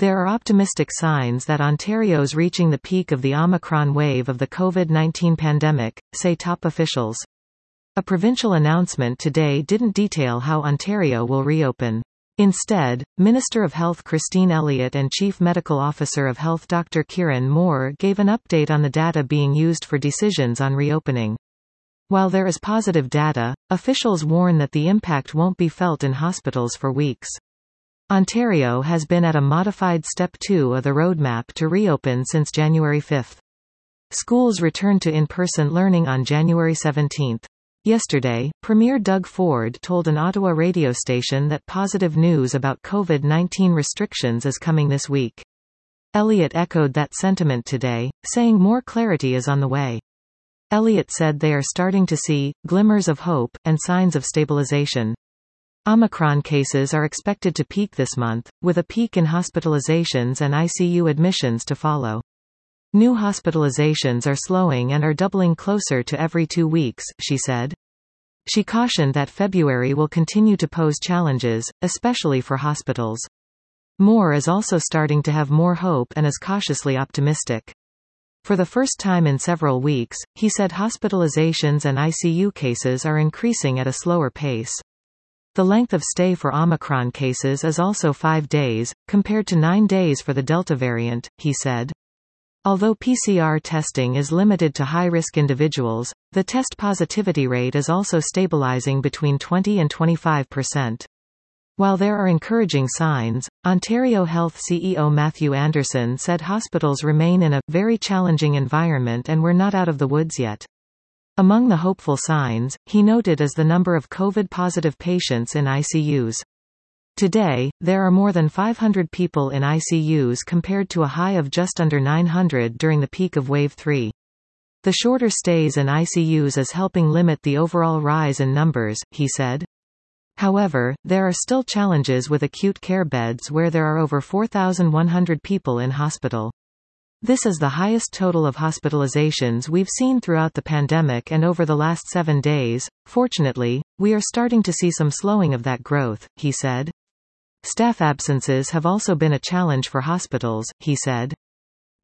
There are optimistic signs that Ontario's reaching the peak of the Omicron wave of the COVID-19 pandemic, say top officials. A provincial announcement today didn't detail how Ontario will reopen. Instead, Minister of Health Christine Elliott and Chief Medical Officer of Health Dr. Kieran Moore gave an update on the data being used for decisions on reopening. While there is positive data, officials warn that the impact won't be felt in hospitals for weeks. Ontario has been at a modified Step 2 of the roadmap to reopen since January 5. Schools returned to in-person learning on January 17. Yesterday, Premier Doug Ford told an Ottawa radio station that positive news about COVID-19 restrictions is coming this week. Elliott echoed that sentiment today, saying more clarity is on the way. Elliott said they are starting to see glimmers of hope and signs of stabilization. Omicron cases are expected to peak this month, with a peak in hospitalizations and ICU admissions to follow. New hospitalizations are slowing and are doubling closer to every 2 weeks, she said. She cautioned that February will continue to pose challenges, especially for hospitals. Moore is also starting to have more hope and is cautiously optimistic. For the first time in several weeks, he said hospitalizations and ICU cases are increasing at a slower pace. The length of stay for Omicron cases is also 5 days, compared to 9 days for the Delta variant, he said. Although PCR testing is limited to high-risk individuals, the test positivity rate is also stabilizing between 20 and 25%. While there are encouraging signs, Ontario Health CEO Matthew Anderson said hospitals remain in a very challenging environment and we're not out of the woods yet. Among the hopeful signs, he noted is the number of COVID-positive patients in ICUs. Today, there are more than 500 people in ICUs compared to a high of just under 900 during the peak of Wave 3. The shorter stays in ICUs is helping limit the overall rise in numbers, he said. However, there are still challenges with acute care beds where there are over 4,100 people in hospital. This is the highest total of hospitalizations we've seen throughout the pandemic and over the last 7 days. Fortunately, we are starting to see some slowing of that growth, he said. Staff absences have also been a challenge for hospitals, he said.